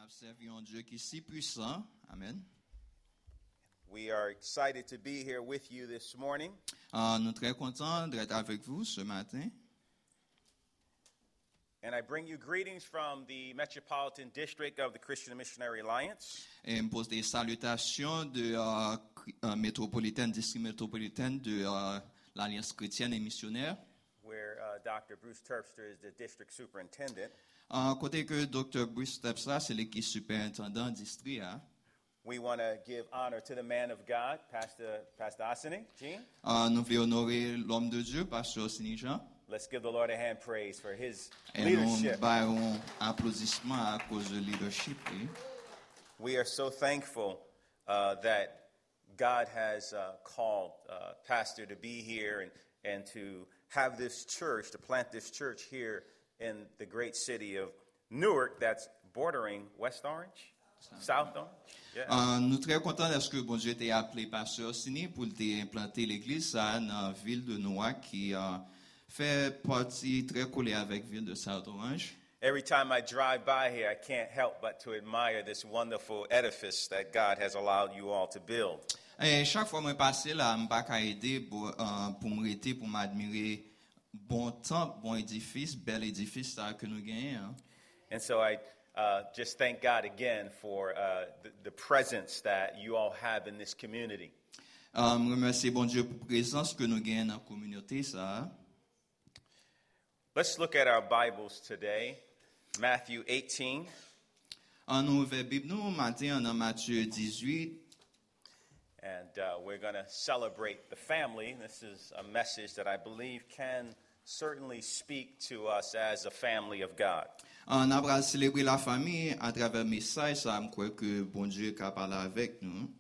avons servi un Dieu qui est si puissant. Amen. We are excited to be here with you this morning. Nous sommes très contents d'être avec vous ce matin. And I bring you greetings from the Metropolitan District of the Christian Missionary Alliance. Et je me pose des salutations de district métropolitain de l'Alliance chrétienne et missionnaire. Where Dr. Bruce Terpster is the district superintendent. Côté que Dr. Bruce Terpster, c'est l'équipe superintendant district. We want to give honor to the man of God, Pastor Asini. Gene? Nous voulons honorer l'homme de Dieu, Pasteur Asini Jean. Let's give the Lord a hand praise for his Et leadership. nous baillons applaudissements à cause de leadership. We are so thankful that God has called Pastor to be here and to have this church, to plant this church here in the great city of Newark that's bordering West Orange, South Orange. Yeah. Nous sommes très contents de ce que bon Dieu t'a appelé Pasteur Asini pour implanter l'église dans la ville de Newark qui fait partie très collée avec la ville de South Orange. Every time I drive by here, I can't help but to admire this wonderful edifice that God has allowed you all to build. Et chaque fois que je passe là, je ne peux pas aider pour m'arrêter, pour m'admirer bon temple, bon édifice, bel édifice que nous gagnons. And so I just thank God again for the presence that you all have in this community. Je remercie bon Dieu pour la présence que nous gagnons dans la communauté. Let's look at our Bibles today, Matthew 18. Nous ouvrons la Bible nous matin dans Matthieu 18. And we're going to celebrate the family. This is a message that I believe can certainly speak to us as a family of God. On a célébré la famille à travers le message, ça me croit que bon Dieu a parlé avec nous.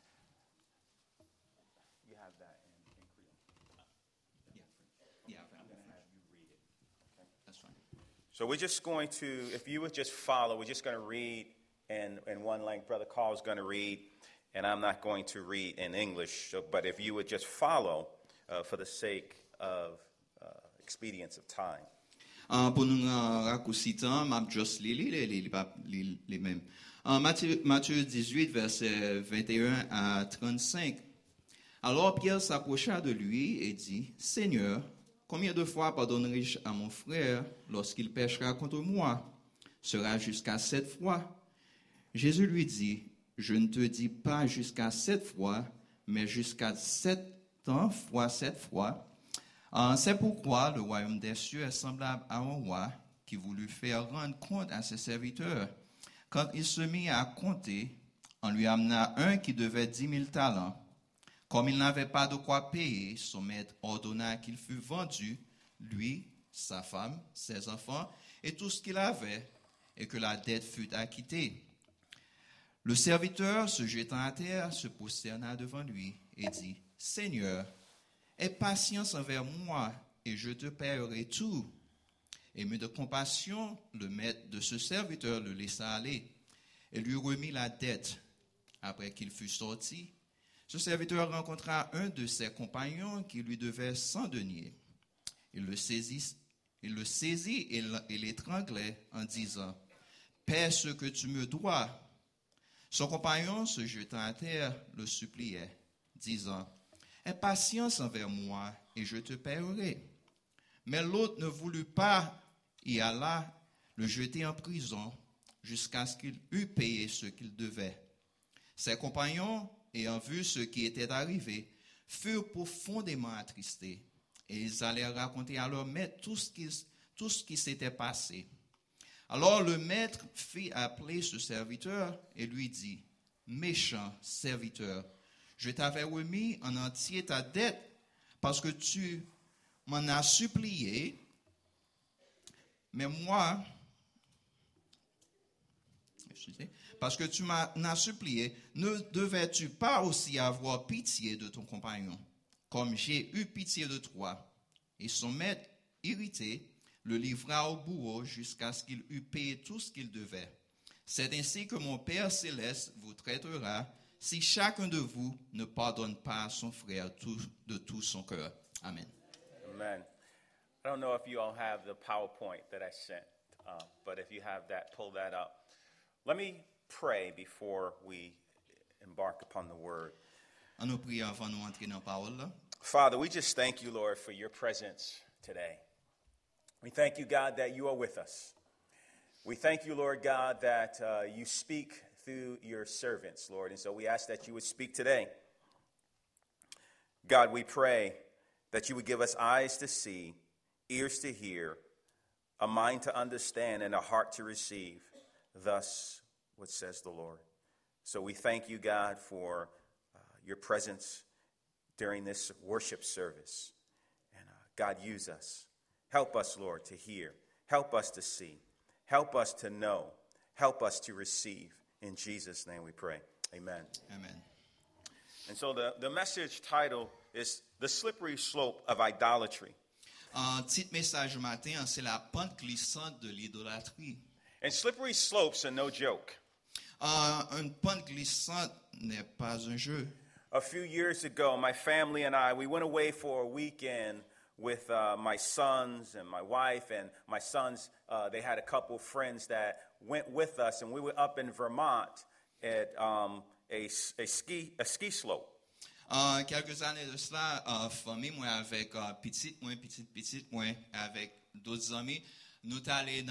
You have that in Creole. Yeah, I'm going to have you read it. Okay? that's fine. So we're just going to, if you would just follow, we're just going to read in one language. Brother Carl is going to read, and I'm not going to read in English. So, but if you would just follow for the sake of expedience of time. Pour nous raccourcir temps, je vais juste lire les mêmes. Matthieu 18, versets 21 à 35. Alors Pierre s'approcha de lui et dit, Seigneur, combien de fois pardonnerai-je à mon frère lorsqu'il péchera contre moi? Sera jusqu'à 7 fois? Jésus lui dit, je ne te dis pas jusqu'à 7 fois, mais jusqu'à 7 fois 7 fois. C'est pourquoi le royaume des cieux est semblable à un roi qui voulut faire rendre compte à ses serviteurs. Quand il se mit à compter, on lui amena un qui devait 10 000 talents. Comme il n'avait pas de quoi payer, son maître ordonna qu'il fût vendu, lui, sa femme, ses enfants et tout ce qu'il avait, et que la dette fût acquittée. Le serviteur, se jetant à terre, se prosterna devant lui et dit, « Seigneur, aie patience envers moi, et je te paierai tout. » Ému de compassion, le maître de ce serviteur le laissa aller et lui remit la dette. Après qu'il fut sorti, ce serviteur rencontra un de ses compagnons qui lui devait 100 deniers. Il le saisit et l'étranglait en disant, « Paie ce que tu me dois. » Son compagnon, se jetant à terre, le suppliait, disant, « Aie patience envers moi, et je te paierai. » Mais l'autre ne voulut pas y alla le jeter en prison jusqu'à ce qu'il eût payé ce qu'il devait. Ses compagnons, ayant vu ce qui était arrivé, furent profondément attristés, et ils allèrent raconter à leur maître tout ce qui s'était passé. Alors le maître fit appeler ce serviteur et lui dit, « Méchant serviteur, je t'avais remis en entier ta dette parce que tu m'en as supplié, mais moi, parce que tu m'en as supplié, ne devais-tu pas aussi avoir pitié de ton compagnon, comme j'ai eu pitié de toi? » Et son maître, irrité, le livra au bourreau jusqu'à ce qu'il eût payé tout ce qu'il devait. C'est ainsi que mon Père céleste vous traitera si chacun de vous ne pardonne pas à son frère de tout son cœur. Amen. Amen. I don't know if you all have the PowerPoint that I sent, but if you have that, pull that up. Let me pray before we embark upon the word. On nous prie avant nous entrer dans la parole là. Father, we just thank you, Lord, for your presence today. We thank you, God, that you are with us. We thank you, Lord God, that you speak through your servants, Lord. And so we ask that you would speak today. God, we pray that you would give us eyes to see, ears to hear, a mind to understand, and a heart to receive. Thus, what says the Lord. So we thank you, God, for your presence during this worship service. And God, use us. Help us, Lord, to hear. Help us to see. Help us to know. Help us to receive. In Jesus' name we pray. Amen. Amen. And so the message title is The Slippery Slope of Idolatry. Titre message matin, c'est la pente glissante de l'idolâtrie. And slippery slopes are no joke. Une pente glissante n'est pas un jeu. A few years ago, my family and I, we went away for a weekend with my sons and my wife, and my sons, they had a couple of friends that went with us, and we were up in Vermont at a ski slope. Quelques années de cela, famille moi avec petite moi avec d'autres amis, nous allés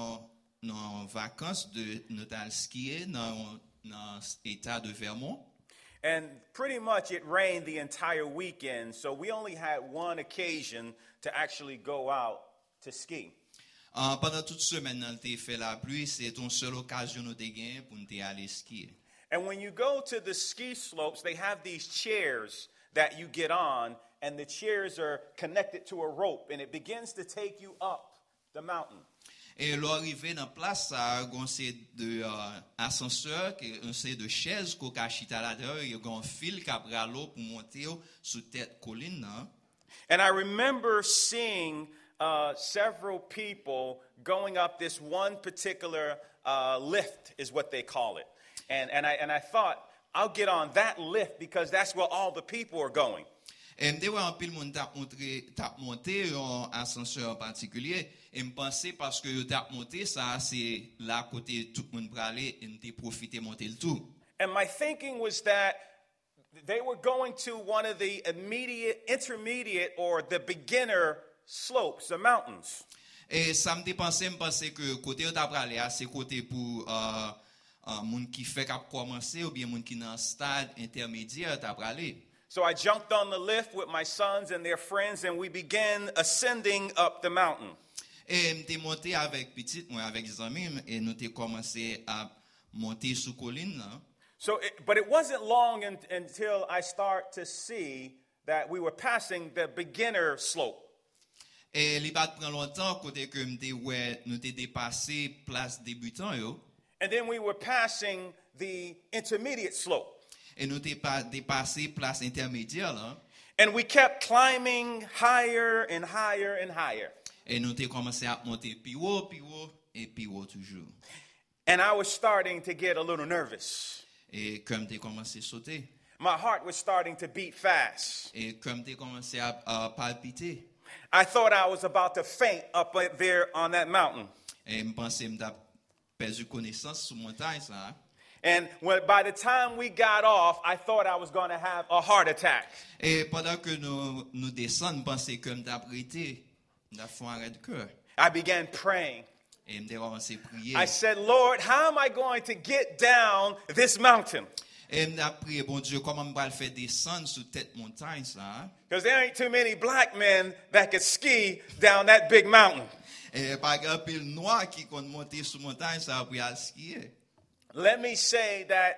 dans vacances nous allés skier dans l'état de Vermont. And pretty much it rained the entire weekend, so we only had one occasion to actually go out to ski. Pendant toute semaine, on a fait la pluie, c'est une seule occasion nous gagné pour nous aller skier. And when you go to the ski slopes, they have these chairs that you get on, and the chairs are connected to a rope, and it begins to take you up the mountain. Et l'arrivée dans place, ça a un set de ascenseur, un set de chaises qu'on cachite à l'intérieur, il y a un fil qui a pris l'eau pour monter sous tête colline. And I remember seeing several people going up this one particular lift, is what they call it. And I thought, I'll get on that lift because that's where all the people are going. Et me vois un pile monde t'a monté un ascenseur en particulier et me pensais parce que t'a monté ça c'est là côté tout le monde pour aller et me profiter monter le tout. And my thinking was that they were going to one of the intermediate or the beginner slopes, the mountains. Et ça me pensais que côté t'a pour aller à c'est côté pour monde qui fait cap commencer ou bien monde qui dans stade intermédiaire t'a pour aller. So I jumped on the lift with my sons and their friends, and we began ascending up the mountain. Et m'étais monté avec petite moi avec des amis et nous t'ai commencé à monter sous colline là. But it wasn't long until I start to see that we were passing the beginner slope. Et il va prendre longtemps côté que nous t'ai dépassé place débutant yo. And then we were passing the intermediate slope. Et nous t'ai pas dépassé place intermédiaire là. And we kept climbing higher and higher and higher. Et nous t'ai commencé à monter plus haut et plus haut toujours. And I was starting to get a little nervous. Et comme t'ai commencé à sauter. My heart was starting to beat fast. Et comme t'ai commencé à palpiter. I thought I was about to faint up there on that mountain. Et me pensais m'ta perdu connaissance sur montagne ça. And by the time we got off, I thought I was going to have a heart attack. Et pendant que nous descendons, pensais que m'ta prêté, m'ta fait un arrêt de cœur. I began praying. Et m'ta commencé à prier. I said, Lord, how am I going to get down this mountain? Et m'ta prié, bon Dieu, comment m'pa le faire descendre sous tête montagne ça? Because there ain't too many black men that could ski down that big mountain. Et pas grand pile noir qui compte monter sous montagne ça pour aller skier. Let me say that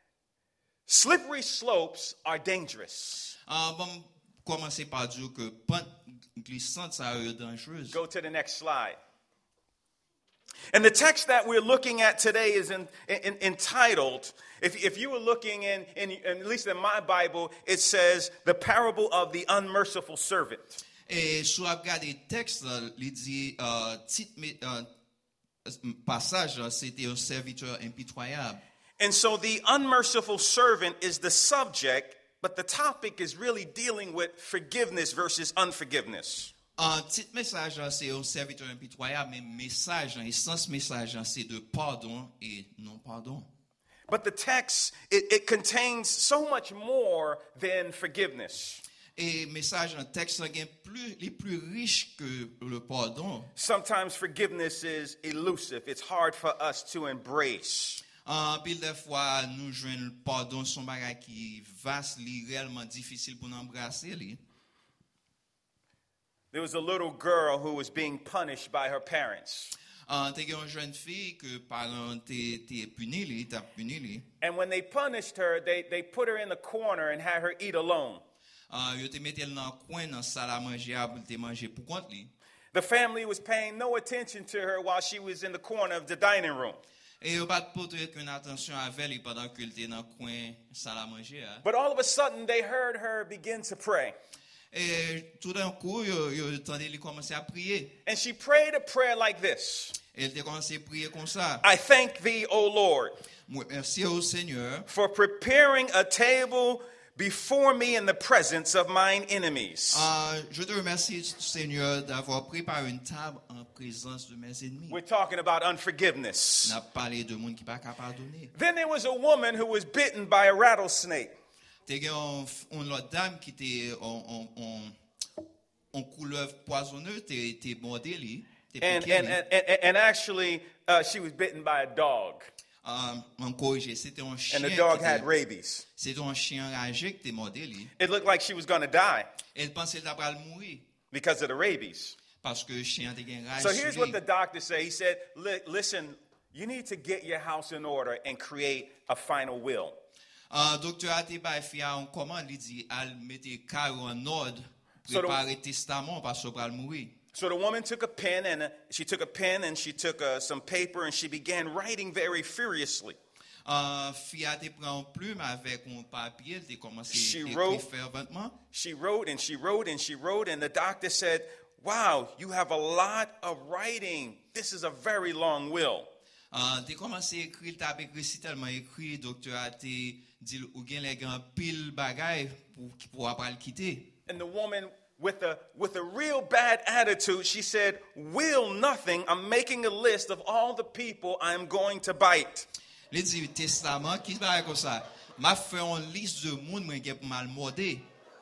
slippery slopes are dangerous. Bon, commencer par dire que pente glissante ça est dangereuse. Go to the next slide. And the text that we're looking at today is entitled, if you were looking in, at least in my Bible, it says, The Parable of the Unmerciful Servant. Et sur regarder texte, il dit passage, c'était un serviteur impitoyable. And so the unmerciful servant is the subject, but the topic is really dealing with forgiveness versus unforgiveness. Un petit message, là, c'est un serviteur impitoyable, mais message, l'essence message, là, c'est de pardon et non pardon. But the text, it contains so much more than forgiveness. Et message, un texte, là, les plus riches que le pardon. Sometimes forgiveness is elusive. It's hard for us to embrace. En pile de fois, nous jouons le pardon, son bagage qui vaste, réellement difficile pour nous embrasser. There was a little girl who was being punished by her parents. T'es une jeune fille que parents t'es puni, t'as puni. And when they punished her, they put her in the corner and had her eat alone. Yo te mette dans le coin, dans la salle à manger, pour te manger pour compte li. The family was paying no attention to her while she was in the corner of the dining room. Et yo pas porter aucune attention avec elle pendant qu'elle était dans le coin salle à manger. But all of a sudden, they heard her begin to pray. Et tout d'un coup, yo entendait lui commencer à prier. And she prayed a prayer like this. Elle a commencé à prier comme ça. I thank thee, O Lord, Merci au Seigneur for preparing a table before me in the presence of mine enemies. Je te remercie, Seigneur, d'avoir préparé une table en présence de mes ennemis. We're talking about unforgiveness. On a parlé de monde qui pas capable de pardonner. Then there was a woman who was bitten by a rattlesnake. T'es une autre dame qui était en couleuvre poisonneuse, t'es mordé li, t'es piqué li. And actually, she was bitten by a dog. En corrigé, c'était un chien. And the dog had rabies. C'était un chien enragé qui t'es mordé li. It looked like she was going to die Elle pensait qu'elle allait mourir because of the rabies. parce que le chien était enragé. So here's what the doctor said. He said, listen, you need to get your house in order and create a final will. Docteur Atiba fait un commande, il dit, elle mettait carreau en ordre, préparer testament parce qu'elle allait mourir. So the woman took a pen and she took some paper and she began writing very furiously. Fille a pris un plume avec un papier, elle a commencé She à wrote. écrire ferventement. She wrote and she wrote and she wrote, and the doctor said, wow, you have a lot of writing. This is a very long will. T'as commencé à écrire, t'as écrit si tellement écrit, docteur a dit, ou bien les grands pile bagaille pour après le quitter. And the woman, with a real bad attitude, she said, will nothing. I'm making a list of all the people I'm going to bite. Il dit, testament, qui va comme ça? M'a fait une liste de monde qui pour mal morder.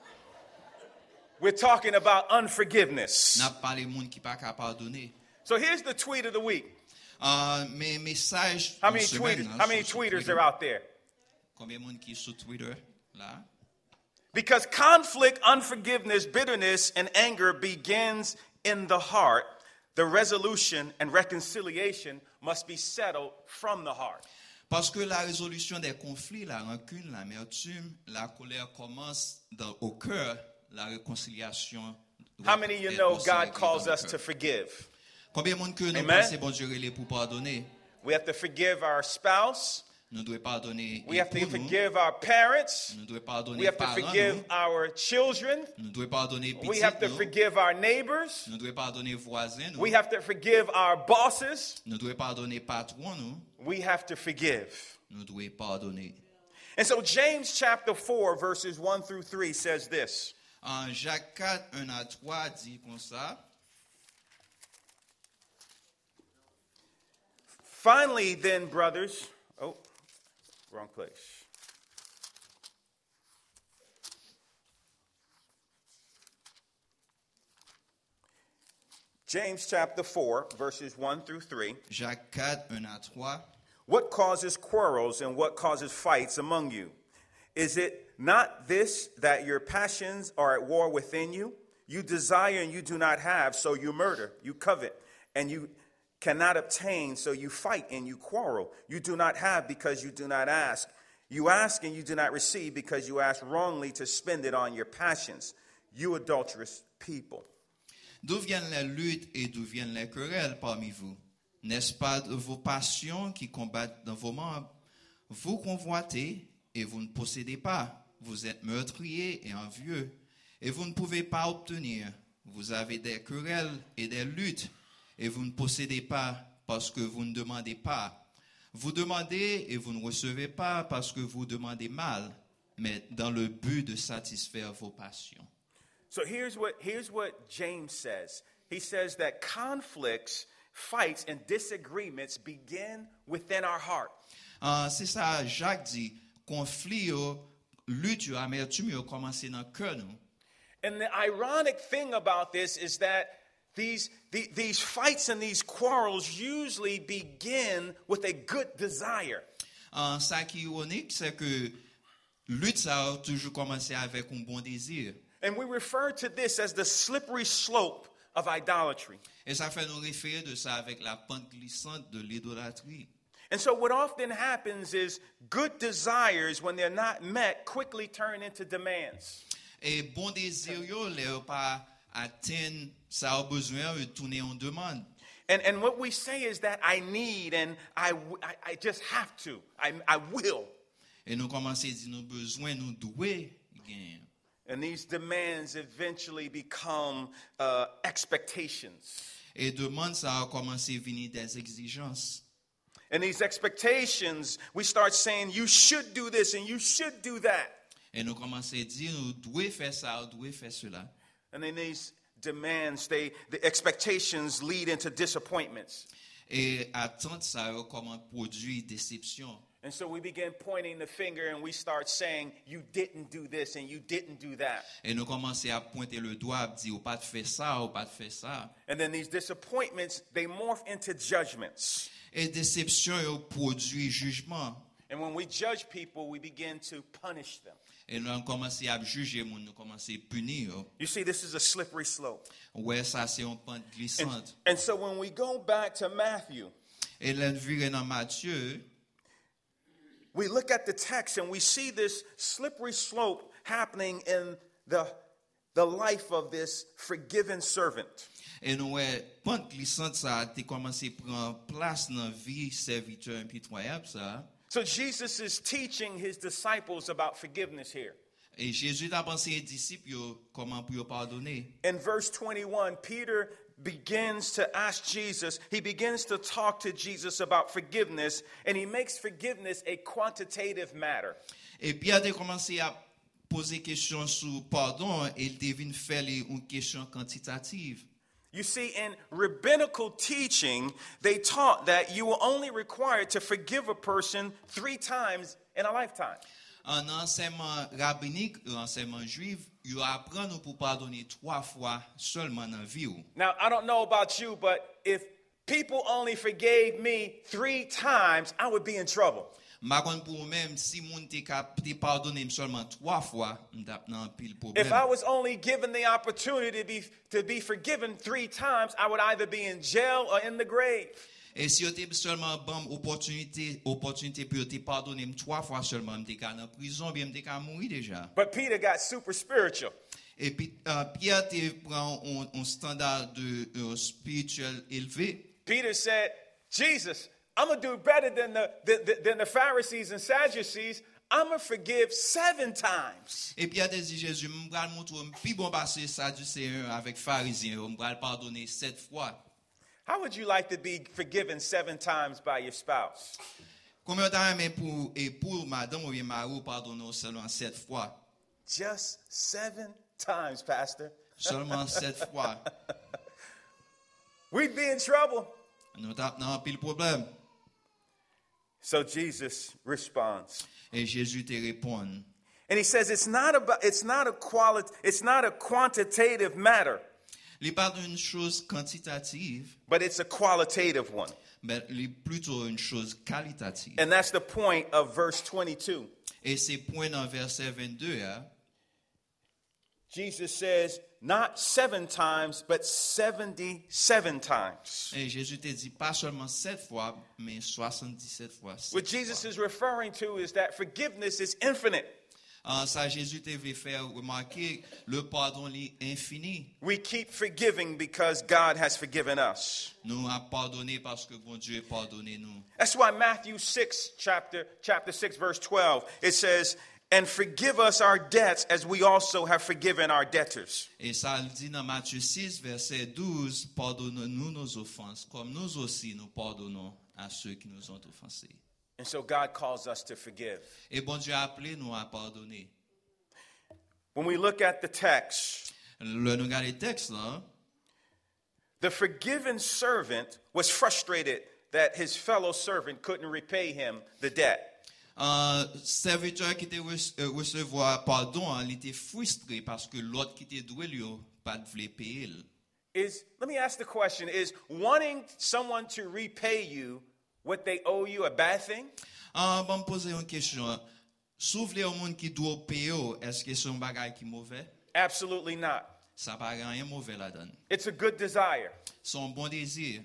We're talking about unforgiveness. N'a pas les monde qui pas capable pardonner. So here's the tweet of the week. Mes messages. How many tweeters are out there? Combien de monde qui sur Twitter là? Because conflict, unforgiveness, bitterness, and anger begins in the heart, the resolution and reconciliation must be settled from the heart. Parce que la résolution des conflits, la rancune, l'amertume, la colère commence au cœur, la réconciliation. How many of you know God calls us to forgive? Combien de monde que nous Amen. pensons bon Dieu relais pour pardonner? We have to forgive our spouse. Nous devons pardonner We have to époux, forgive our parents. nous devons pardonner We have to parents, forgive our children. nous devons pardonner We have to petits, forgive our neighbors. nous devons pardonner voisins, We have to forgive our bosses. nous devons pardonner patrons, We have to forgive. nous devons pardonner. And so James chapter 4 verses 1 through 3 says this. En Jacques 4, 1 à 3 dit comme ça. Finally, then, brothers. Oh, wrong place. James chapter 4, verses 1 through 3. Jacques 4, 1 à 3. What causes quarrels and what causes fights among you? Is it not this, that your passions are at war within you? You desire and you do not have, so you murder. You covet and you cannot obtain, so you fight and you quarrel. You do not have because you do not ask. You ask and you do not receive because you ask wrongly to spend it on your passions. You adulterous people. D'où viennent les luttes et d'où viennent les querelles parmi vous? N'est-ce pas de vos passions qui combattent dans vos membres? Vous convoitez et vous ne possédez pas. Vous êtes meurtriers et envieux et vous ne pouvez pas obtenir. Vous avez des querelles et des luttes et vous ne possédez pas parce que vous ne demandez pas. Vous demandez et vous ne recevez pas parce que vous demandez mal, mais dans le but de satisfaire vos passions. So here's what James says. He says that conflicts, fights, and disagreements begin within our heart. C'est ça, Jacques dit, conflit, lutte, amertume, commencé dans le cœur nous. And the ironic thing about this is that these fights and these quarrels usually begin with a good desire. Ça qui est ironique, c'est que lutte ça a toujours commencé avec un bon désir. And we refer to this as the slippery slope of idolatry. Et ça fait nous référer de ça avec la pente glissante de l'idolâtrie. And so what often happens is good desires, when they're not met, quickly turn into demands. Et bon désir, les pas atteindre ça a besoin de tourner en demande. And what we say is that I need and I just have to. I will. Et nous commençons à dire nos besoins, nous doués gagner. And these demands eventually become expectations. Et demande ça a commencé à venir des exigences. And these expectations, we start saying, you should do this and you should do that. Et nous commençons à dire, nous devons faire ça, nous devons faire cela. And then these demands, the expectations lead into disappointments. Et attendre ça comment produire déception. And so we begin pointing the finger and we start saying, you didn't do this and you didn't do that. Et nous commençons à pointer le doigt, à dire, ou pas de faire ça, ou pas de faire ça. And then these disappointments, they morph into judgments. Et déception produit jugement. And when we judge people, we begin to punish them. Et nous commençons à juger, nous commençons à punir. You see, this is a slippery slope. Ouais, ça c'est une pente glissante. And so when we go back to Matthew, Et là, nous dans Matthieu, we look at the text and we see this slippery slope happening in the life of this forgiven servant. et nous pente glissante ça a commencé à prendre place dans la vie serviteur impitoyable ça. So Jesus is teaching his disciples about forgiveness here. Et Jésus a pensé aux disciples comment pour pardonner. In verse 21, Peter begins to ask Jesus, he begins to talk to Jesus about forgiveness, and he makes forgiveness a quantitative matter. Et Pierre a commencé à poser questions sur pardon et il devine faire une question quantitative. You see, in rabbinical teaching, they taught that you were only required to forgive a person 3 times in a lifetime. En enseignement rabbinique, enseignement juif, il apprend nous pour pardonner 3 fois seulement dans la vie. Now, I don't know about you, but if people only forgave me 3 times, I would be in trouble. Magon pour même si moun te pardonné seulement 3 fois, m'tap nan pile problème. If I was only given the opportunity to be forgiven 3 times, I would either be in jail or in the grave. Et si yo te seulement bon opportunité pour te pardonner 3 fois seulement, m'te ka nan prison, bien m'te ka mourir déjà. But Peter got super spiritual. Et puis Pierre te prend un standard de spirituel élevé. Peter said, Jesus, I'm going to do better than the Pharisees and Sadducees. I'm going to forgive 7 times. Et Pierre dit Jésus, m'bral montre plus bon passer Sadducéen avec pharisien, m'bral pardonner 7 fois. How would you like to be forgiven 7 times by your spouse? Combien de temps pour madame ou bien mari pardonner seulement 7 fois? Just 7 times, Pastor. Seulement 7 fois. We'd be in trouble. Nous avons pile problème. So Jesus responds. Et Jésus te répond. And he says it's not a quantitative matter. Il parle d'une chose quantitative, But it's a qualitative one. mais il plutôt une chose qualitative. And that's the point of verse 22. Et c'est point dans verset 22, hein? Jesus says, not 7 times, but 77 times. Et Jésus te dit pas seulement 7 fois, mais 77 fois. What Jesus is referring to is that forgiveness is infinite. Ça, Jésus te veut faire remarquer le pardon est infini. We keep forgiving because God has forgiven us. Nous a pardonné parce que bon Dieu a pardonné nous. That's why Matthew 6, chapter 6, verse 12, it says, and forgive us our debts as we also have forgiven our debtors. Et ça le dit dans Matthieu 6, verset 12, pardonne-nous nos offenses, comme nous aussi nous pardonnons à ceux qui nous ont offensés. And so God calls us to forgive. Et bon Dieu a appelé nous à pardonner. When we look at the text, Le nous regarder texte là, The forgiven servant was frustrated that his fellow servant couldn't repay him the debt. Serviteur qui était recevoir pardon, il était frustré parce que l'autre qui était doué lui pas de voulait payer. Let me ask the question, is wanting someone to repay you what they owe you a bad thing? Bon me poser une question. Souffler au monde qui doit payer, est-ce que c'est un bagage qui mauvais? Absolutely not. Ça pas rien mauvais là-dedans. It's a good desire. C'est un bon désir.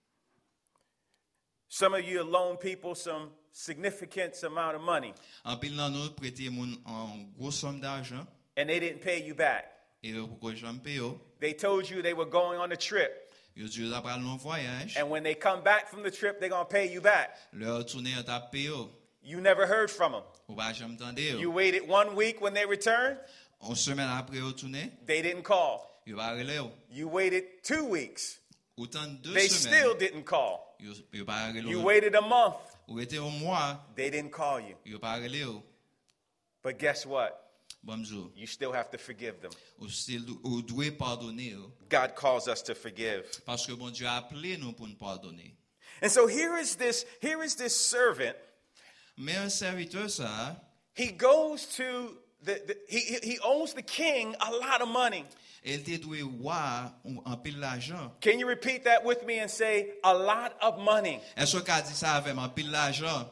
Some of you loan people some significant amount of money, En pile dans nous prêter mon en grosse somme d'argent and they didn't pay you back. et pourquoi je me paye? They told you they were going on a trip, Yo Dieu après un voyage, and when they come back from the trip, they're going to pay you back. leur tourner à ta paye. You never heard from them. Ou pas jamais entendu. You waited 1 week when they returned, Une semaine après au tourner, they didn't call. yo pas relé. You waited 2 weeks, Autant de 2 they still semaines, didn't call. yo pas relé. You waited a month, Ou était un mois, they didn't call you. yo pas relé. But guess what? Bonjour. You still have to forgive them. Ou doit pardonner God calls us to forgive. parce que bon Dieu a appelé nous pour nous pardonner. And so here is this servant. Mais un serviteur ça, He goes to he owes the king a lot of money. il te doit voir un pile d'argent. Can you repeat that with me and say a lot of money? Est-ce que qu'a dit ça avec un pile d'argent?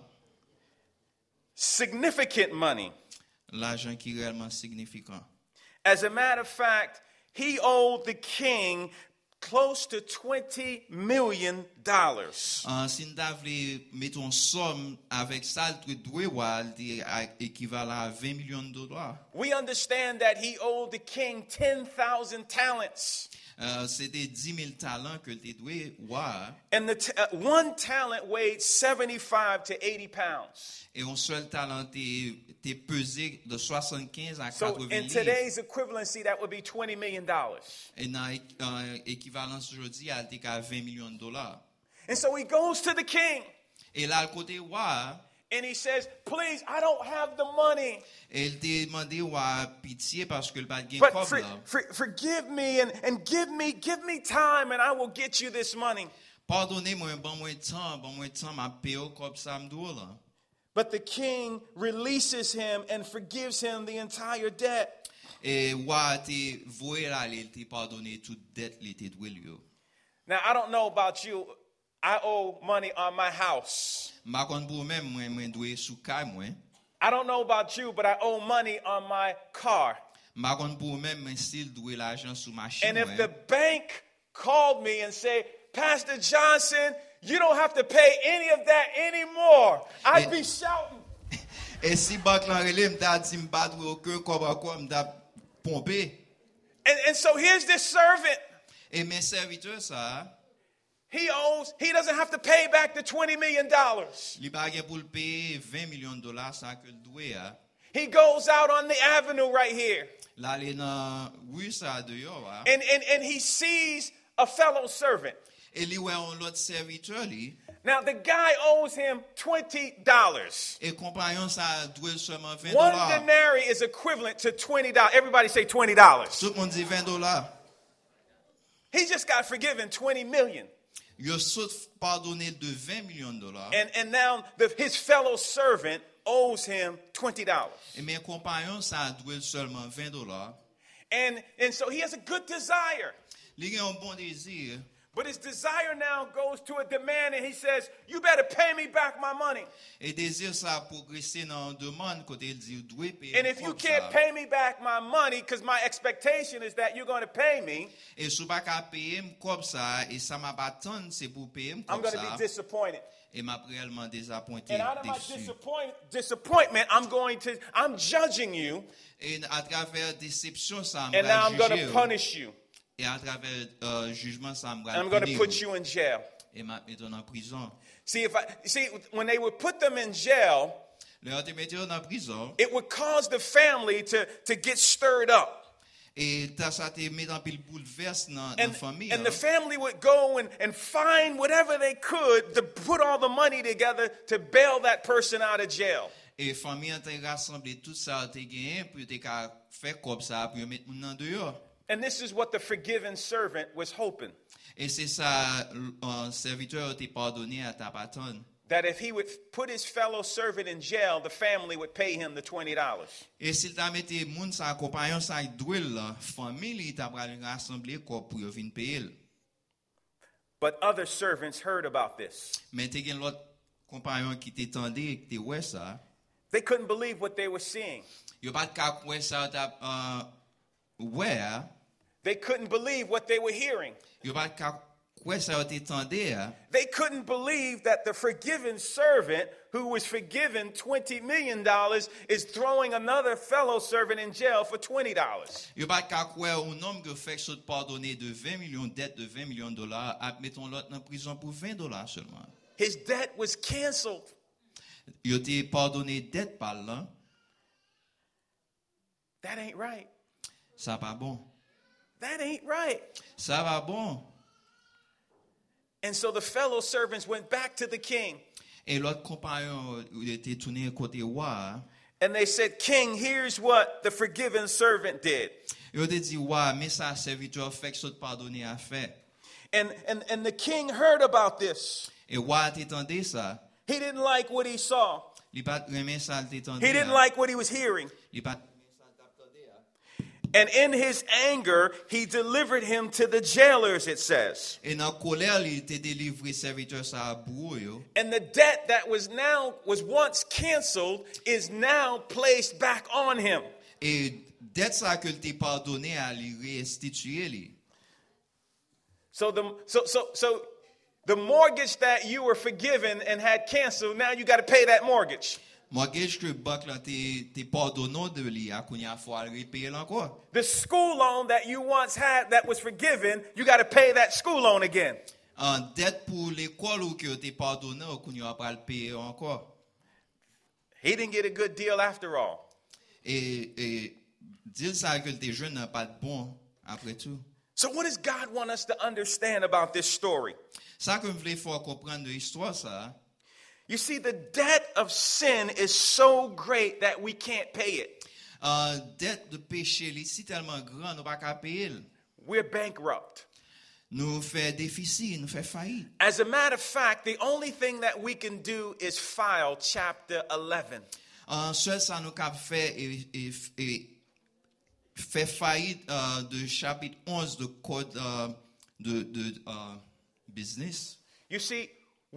Significant money. L'argent qui est réellement significant. As a matter of fact, he owed the king close to $20 million. Si nous devons mettre une somme avec ça, le doit équivalent à 20 millions de dollars. We understand that he owed the king 10,000 talents. C'était 10 000 talents que tu dois voir. And one talent weighed 75 to 80 pounds. Et un seul talent t'est pesé de 75 à So 80 in livres. today's equivalency, that would be $20 million. Et dans l'équivalence aujourd'hui, elle était à 20 millions de dollars. And so he goes to the king Et là, le côté roi, and he says, please, I don't have the money, elle t'a demandé roi pitié parce que le pas de gain but comme là. forgive me and give me time and I will get you this money. Pardonnez-moi, bon moins de temps, ma paye comme ça me doit là. But the king releases him and forgives him the entire debt. Et roi t'es voué là, il t'a pardonné toute dette, il t'a doué lui. Now, I don't know about you. I owe money on my house. Ma kon pour même moi doué sous caille moi. I don't know about you, but I owe money on my car. Ma kon pour même style doué l'argent sous machine And if moi. the bank called me and said, Pastor Johnson, you don't have to pay any of that anymore, I'd be shouting. Et si banque là relé m'ta dit m'pas doué aucun quoi m'ta pomper. And so here's this servant. Et mes serviteurs ça, He doesn't have to pay back the $20 million. li pa gen pour le payer 20 millions de dollars ça que le doué a. He goes out on the avenue right here. Là il dans rue ça dehors là. And he sees a fellow servant. Et li ouais un l'autre serviteur li. Now, the guy owes him $20. Et compagnon ça doué seulement 20 One dollars. denarii is equivalent to $20. Everybody say $20. Tout le monde dit 20 dollars. He just got forgiven $20 million. Yo saute pardonné de 20 millions de dollars. And now his fellow servant owes him $20. Et mes compagnons ça doué seulement 20 dollars. And so he has a good desire. Li gen un bon désir. But his desire now goes to a demand, and he says, you better pay me back my money. Et désir ça progresser dans demande côté il dit doit payer. And if you can't pay me back my money, because my expectation is that you're going to pay me, Et sou pas ka payer comme ça et ça m'a pas attendre c'est pour payer I'm comme going to ça. be disappointed. Et m'a réellement désappointé And out of my déçu. disappointment, I'm judging you, Et à travers déception ça and now I'm going to juger. punish you. Et à travers jugement ça And I'm going to put you in jail. et m'a mettre en prison. See, when they would put them in jail, Leur te mettre en prison it would cause the family to get stirred up. et ça te met en pile bouleverse dans la famille. And the family would go and find whatever they could to put all the money together to bail that person out of jail. Et famille a rassemblé tout ça te gagné pour te faire comme ça pour mettre moun nan dehors. And this is what the forgiven servant was hoping. Et c'est ça, un serviteur t'est pardonné à ta patronne. That if he would put his fellow servant in jail, the family would pay him the $20. Et s'il t'a mis moun sa compagnon sa douel la, famille t'a pral rassembler quoi pour yo vinn payer. But other servants heard about this. Mais t'es gen l'autre compagnon qui t'étendait qui te ouais ça. They couldn't believe what they were seeing. Yo pas ka ouais ça t'a ouais. They couldn't believe what they were hearing. Yo pas ka ouais ça t'étendait. They couldn't believe that the forgiven servant who was forgiven $20 million is throwing another fellow servant in jail for $20. Yo pas ka ouais un homme qui fait chose pardonné de 20 millions dettes de 20 millions de dollars, mettons l'autre en prison pour 20 dollars seulement. His debt was canceled. Yo t'ai pardonné dette par là. That ain't right. Ça pas bon. That ain't right. Ça va bon. And so the fellow servants went back to the king. Et l'autre compagnon était tourné côté roi. And they said, King, here's what the forgiven servant did. Yo te dit roi, mais ça serviteur fait que ça te pardonner à faire. And the king heard about this. Et roi t'étendait ça. He didn't like what he saw. Il pas remet ça t'étendait. He didn't like what he was hearing. Il pas And in his anger, he delivered him to the jailers, it says. Et dans colère, il te délivré serviteur ça pour yo. And the debt that was once canceled is now placed back on him. Et dette ça que t'ai pardonné à lui restituer lui. So the mortgage that you were forgiven and had canceled, now you got to pay that mortgage. Mortgage que banque là t'es pardonné de lui à qu'on y a faut repayer encore. The school loan that you once had that was forgiven, you got to pay that school loan again. En dette pour l'école ou que t'es pardonné ou qu'on y a pas le payer encore. He didn't get a good deal after all. Et dire ça que t'es jeune n'a pas de bon après tout. So what does God want us to understand about this story? Ça que je voulais faire comprendre de l'histoire ça. You see, the debt of sin is so great that we can't pay it. Dette de péché ici tellement grand nous pas qu'à payer. We're bankrupt. Nous fait déficit, nous fait faillite. As a matter of fact, the only thing that we can do is file chapter 11. Seul ça nous cap fait et fait faillite de chapitre 11 de code de business. You see,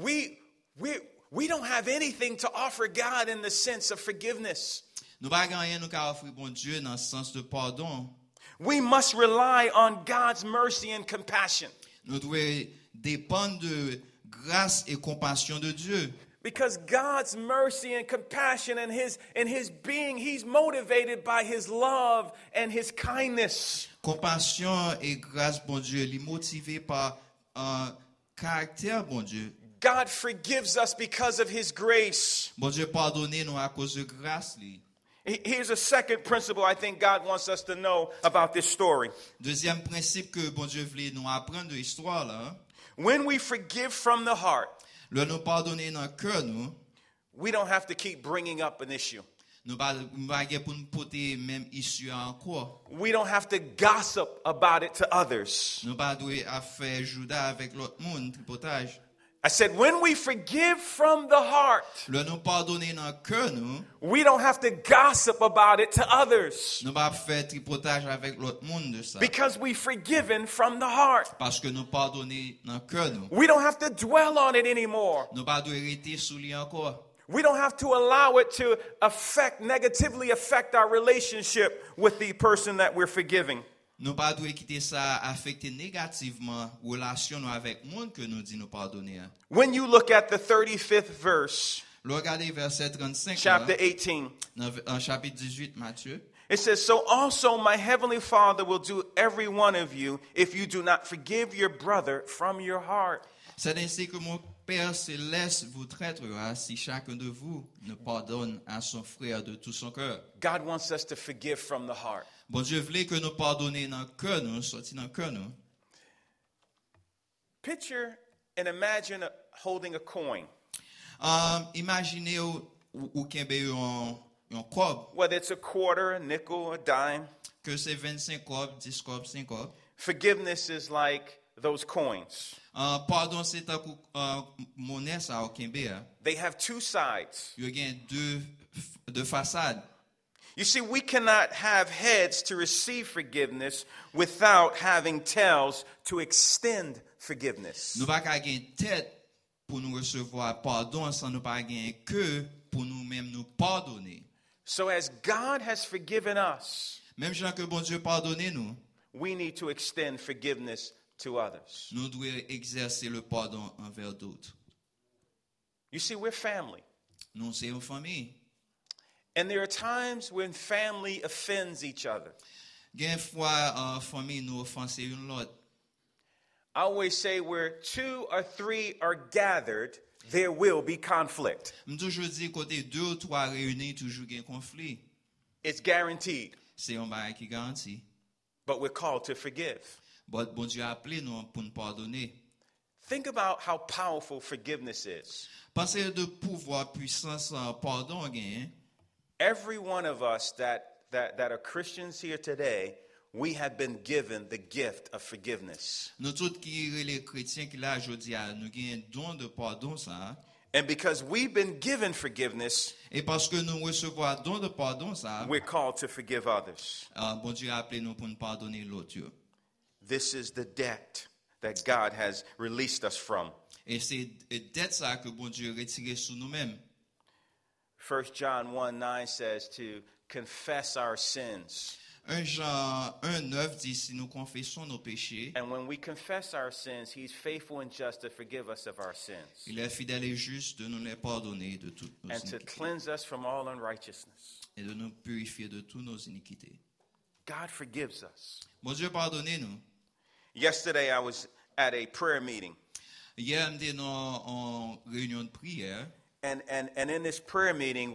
we don't have anything to offer God in the sense of forgiveness. Nous pas rien nous ca offrir bon Dieu dans le sens de pardon. We must rely on God's mercy and compassion. Nous devons dépendre de grâce et compassion de Dieu. Because God's mercy and compassion and his being, he's motivated by his love and his kindness. Compassion et grâce bon Dieu, il est motivé par caractère bon Dieu. God forgives us because of his grace. Bon Dieu pardonne nous à cause de grâce lui. Here's a second principle I think God wants us to know about this story. Deuxième principe que bon Dieu voulait nous apprendre de l'histoire là. When we forgive from the heart, le nous pardonner dans cœur nous, we don't have to keep bringing up an issue. Nous pas pour nous porter même issue encore. We don't have to gossip about it to others. Nous pas doit faire juda avec l'autre monde tripotage. I said, when we forgive from the heart, le nous pardonner dans cœur nous, we don't have to gossip about it to others. Nous pas faire tripotage avec l'autre monde de ça. Because we forgiven from the heart. Parce que nous pardonner dans cœur nous. We don't have to dwell on it anymore. Nous pas doit rester sous lui encore. We don't have to allow it to negatively affect our relationship with the person that we're forgiving. Nous pas doit quitter ça affecter négativement relation avec monde que nous dit nous pardonner. When you look at the 35th verse, regardez verset 35 chapter 18. Dans chapitre 18 Matthieu. It says, so also my heavenly Father will do every one of you if you do not forgive your brother from your heart. C'est ainsi que mon Père céleste vous traitera si chacun de vous ne pardonne à son frère de tout son cœur. God wants us to forgive from the heart. Bon Dieu voulait que nous pardonnions dans le cœur nous, sorti dans le cœur nous. Picture and imagine holding a coin. Imaginez ou kembe un cob. Whether it's a quarter, a nickel, a dime. que c'est 25 cob, 10 cob, 5 cob. Forgiveness is like those coins. Pardon, c'est un coup monnaie ça au Kembe. They have two sides. Il y a deux façades. You see, we cannot have heads to receive forgiveness without having tails to extend forgiveness. Nous pas gagner tête pour nous recevoir pardon sans nous pas gagner queue pour nous-mêmes nous pardonner. So as God has forgiven us, Même gens que bon Dieu pardonne nous, we need to extend forgiveness to others. nous devons exercer le pardon envers d'autres. You see, we're family. Nous sommes une famille. And there are times when family offends each other. Gen fois famille nous offenser une l'autre. I always say where 2 or 3 are gathered, there will be conflict. Je toujours dis côté 2 ou 3 réunis toujours gain conflit. It's guaranteed. C'est un bagage qui garantit. But we're called to forgive. But bon Dieu a appelé nous pour nous pardonner. Think about how powerful forgiveness is. Pensez de pouvoir puissance pardon gain. Every one of us that are Christians here today, we have been given the gift of forgiveness. Nous tous qui les chrétiens qui là aujourd'hui nous gain don de pardon ça. And because we've been given forgiveness, Et parce que nous recevons don de pardon ça, we're called to forgive others. bon Dieu a appelé nous pour nous pardonner l'autre. This is the debt that God has released us from. Et c'est dette ça que bon Dieu retiré sur nous-mêmes. 1 John 1:9 says to confess our sins. 1 Jean 1:9 dit si nous confessons nos péchés, And when we confess our sins, he's faithful and just to forgive us of our sins il est fidèle et juste de nous les pardonner de toutes nos and to iniquités cleanse us from all unrighteousness. et de nous purifier de toutes nos iniquités. God forgives us. Bon Dieu pardonnez-nous. Yesterday I was at a prayer meeting. Hier, on était en réunion de prière. And in this prayer meeting,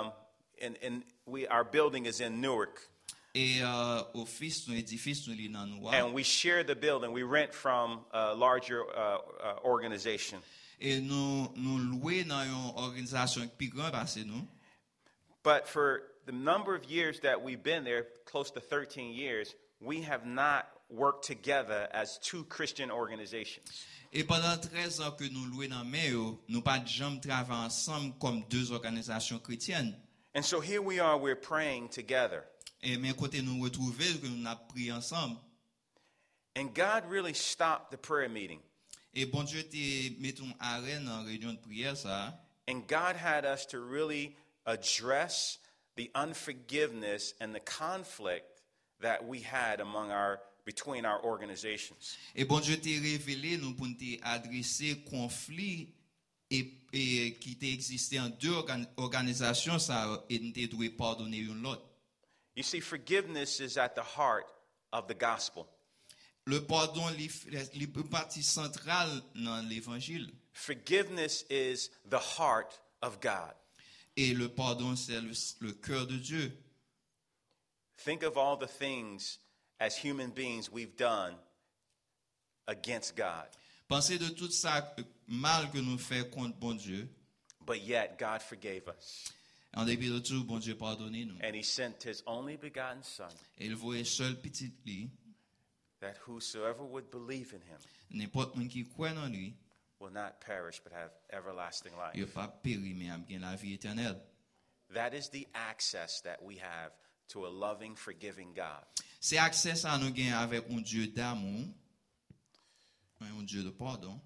our building is in Newark. Et office, nous édifice, nous li nan Noua. And we share the building. We rent from a larger organization. Et nous louons dans une organisation plus grande parce que nous. But for the number of years that we've been there, close to 13 years, we have not worked together as two Christian organizations. Et pendant 13 ans que nous louons dans Méo, nous pas jamais travaillé ensemble comme deux organisations chrétiennes. And so here we are, we're praying together. Et mais côté nous retrouver que nous avons prié ensemble. And God really stopped the prayer meeting. Et bon Dieu te met un arrêt dans réunion de prière ça. And God had us to really address the unforgiveness and the conflict that we had between our organizations. Et bon Dieu t'a révélé nous pour te adresser conflit et qui t'a existé en deux organisations ça et nous devons pardonner une l'autre. You see, forgiveness is at the heart of the gospel. Le pardon est partie centrale dans l'évangile. Forgiveness is the heart of God. Et le pardon c'est le cœur de Dieu. Think of all the things as human beings we've done against God. Pensez de tout ça mal que nous fait contre bon Dieu. But yet God forgave us. En dépit de tout, bon Dieu pardonnez nous. And he sent his only begotten son, Et il voyait seul petit lui, that whosoever would believe in him n'importe qui qui croit en lui, will not perish but have everlasting il life. va pas périr mais a bien la vie éternelle. That is the access that we have to a loving, forgiving God. C'est accès à nous gain avec un Dieu d'amour, un Dieu de pardon.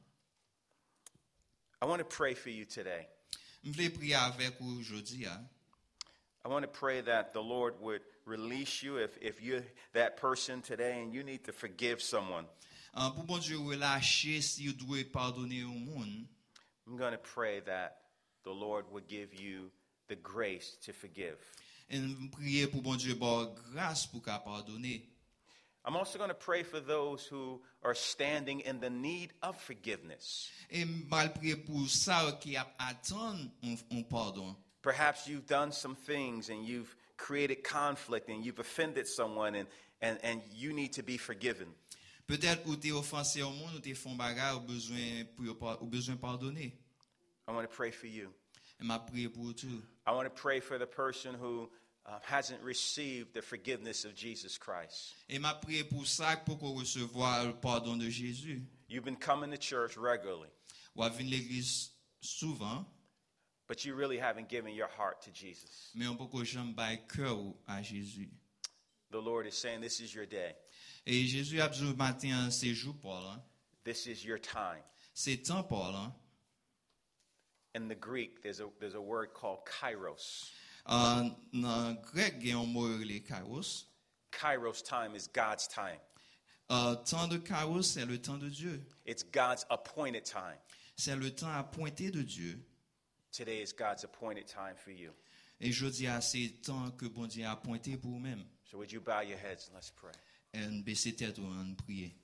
I want to pray for you today. Je voulais prier avec vous aujourd'hui. I want to pray that the Lord would release you if you're that person today and you need to forgive someone. Pour bon Dieu relâcher si vous devez pardonner au monde. I'm going to pray that the Lord would give you the grace to forgive. Et prier pour bon Dieu par grâce pour qu'à pardonner. I'm also going to pray for those who are standing in the need of forgiveness. Et mal prier pour ça qui attendent un pardon. Perhaps you've done some things and you've created conflict and you've offended someone and you need to be forgiven. Peut-être que tu es offensé au monde ou tu font bagarre ou besoin pardonner. I want to pray for you. Et m'a prié pour tout. I want to pray for the person who hasn't received the forgiveness of Jesus Christ. Et m'a prié pour ça, pour qu'on recevoir le pardon de Jésus. You've been coming to church regularly, Ou à venir à l'église souvent, but you really haven't given your heart to Jesus. mais on peut que j'aime bailler cœur à Jésus. The Lord is saying, this is your day. Et Jésus a dit au matin, c'est jour Paul, hein? This is your time. C'est temps Paul, hein? In the Greek, there's a word called kairos. Dans grec, il y a un mot les kairos. Kairos time is God's time. Temps de kairos, c'est le temps de Dieu. It's God's appointed time. C'est le temps appointé de Dieu. Today is God's appointed time for you. Et je dis à c'est temps que bon Dieu a appointé pour vous-même. So would you bow your heads and let's pray. Et baisser tête ou en prier.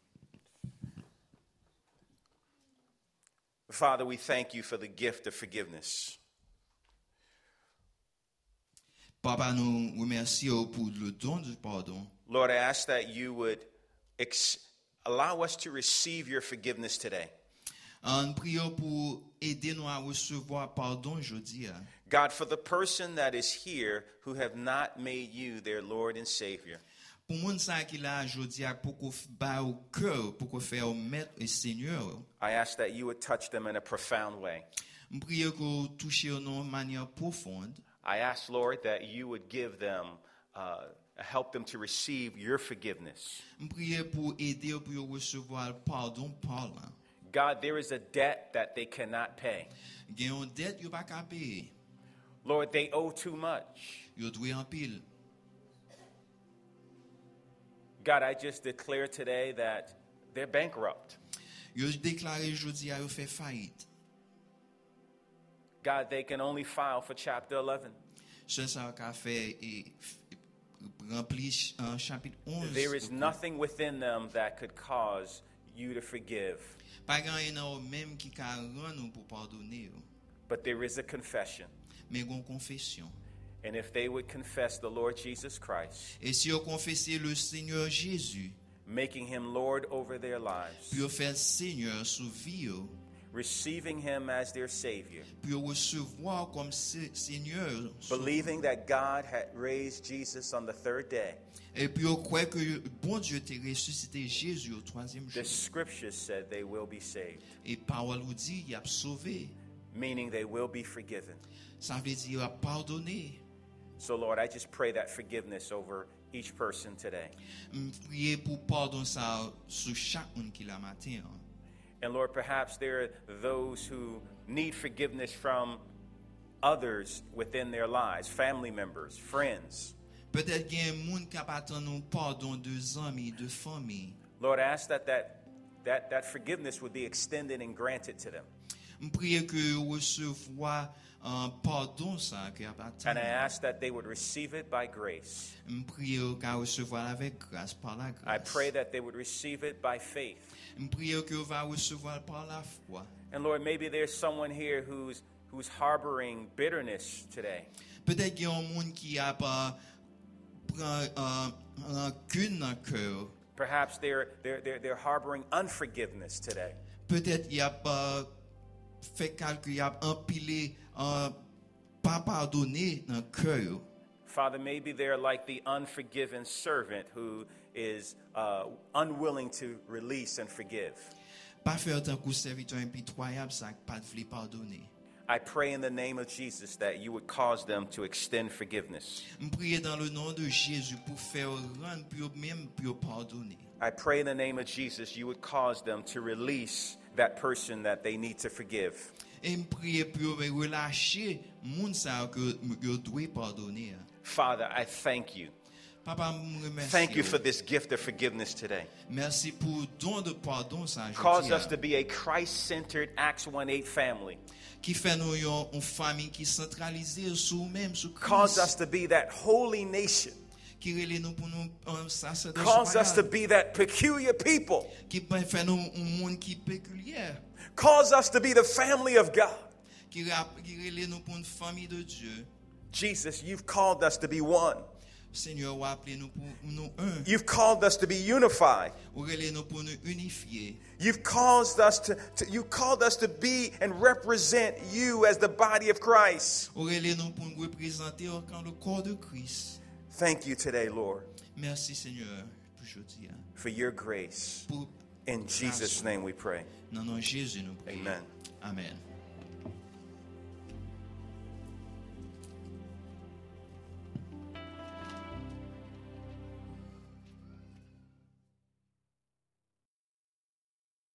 Father, we thank you for the gift of forgiveness. Papa, nous remercions pour le don du pardon. Lord, I ask that you would allow us to receive your forgiveness today. En priant pour aider nous à recevoir pardon aujourd'hui. God, for the person that is here who have not made you their Lord and Savior, Pour moun sa qui là aujourd'hui pour qu'on bat au cœur, pour qu'on fasse au maître et Seigneur. I ask that you would touch them in a profound way. Je prie que touche nous de manière profonde. I ask, Lord, that you would give them, help them to receive your forgiveness. Je prie pour aider pour recevoir le pardon par là. God, there is a debt that they cannot pay. Il y a une dette yo pas ka payer. Lord, they owe too much. Yo doit en pile. God, I just declare today that they're bankrupt. Yo déclaré aujourd'hui a yo fait faillite. God, they can only file for chapter 11. C'est ça qu'a fait et rempli chapitre 11. There is nothing within them that could cause you to forgive. Pas grand nan même qui ka rend nous pour pardonner. But there is a confession. Mais gon confession. And if they would confess the Lord Jesus Christ, Et si on confessait le Seigneur Jésus, making him Lord over their lives, puis on fait Seigneur sous vie, receiving him as their Savior, puis on recevoir comme Seigneur, believing that God had raised Jesus on the third day, et puis on croit que bon Dieu t'a ressuscité Jésus au troisième the jour. scriptures said they will be saved, Et parole nous dit, il a sauvé. meaning they will be forgiven. Ça veut dire il a pardonné. So Lord, I just pray that forgiveness over each person today. Prier pour pardon ça sur chaque monde qui la matin. And Lord, perhaps there are those who need forgiveness from others within their lives, family members, friends. Peut-être qu'il y a un monde qui a pas attendu pardon de amis, de famille. Lord, I ask that forgiveness would be extended and granted to them. Je prie que recevoir pardon ça que a pas And I ask that they would receive it by grace. Je prie qu'à recevoir avec grâce par la grâce. I pray that they would receive it by faith. Je prie que va recevoir par la foi. And Lord, maybe there's someone here who's harboring bitterness today. Peut-être qu'il y a un monde qui a pas rancune dans le cœur. Perhaps they're harboring unforgiveness today. Peut-être il y a pas fait calcul, il y a empilé pas pardonné dans le cœur. Father, maybe they're like the unforgiven servant who is unwilling to release and forgive. Pas faire tant que serviteur impitoyable ça pas de pardonner. I pray in the name of Jesus that you would cause them to extend forgiveness. Je prie dans le nom de Jésus pour faire rendre pour même pour pardonner. I pray in the name of Jesus you would cause them to release that person that they need to forgive. Et je prie pour relâcher moun ça que yo doit pardonner. Father, I thank you. Papa, me remercie. Thank you for this gift of forgiveness today. Merci pour don de pardon ça Cause us to be a Christ-centered Acts 1:8 family. Qui fait nous une famille qui centralisée sur même sur Cause Christ. us to be that holy nation. Qui relève nous pour nous sacerdoce. Cause us to be that peculiar people. Qui fait nous un monde qui péculier. Cause us to be the family of God. Qui relève nous pour une famille de Dieu. Jesus, you've called us to be one. Seigneur, ou appelé nous pour nous un. You've called us to be unified. Ou relé nous pour nous unifier. You've caused us you called us to be and represent you as the body of Christ. Ou relé nous pour nous représenter quand le corps de Christ. Thank you today, Lord, Merci Seigneur pour aujourd'hui. for your grace. Pour In Jesus' name we pray. dans nom de Jésus nous prions. Amen. Amen.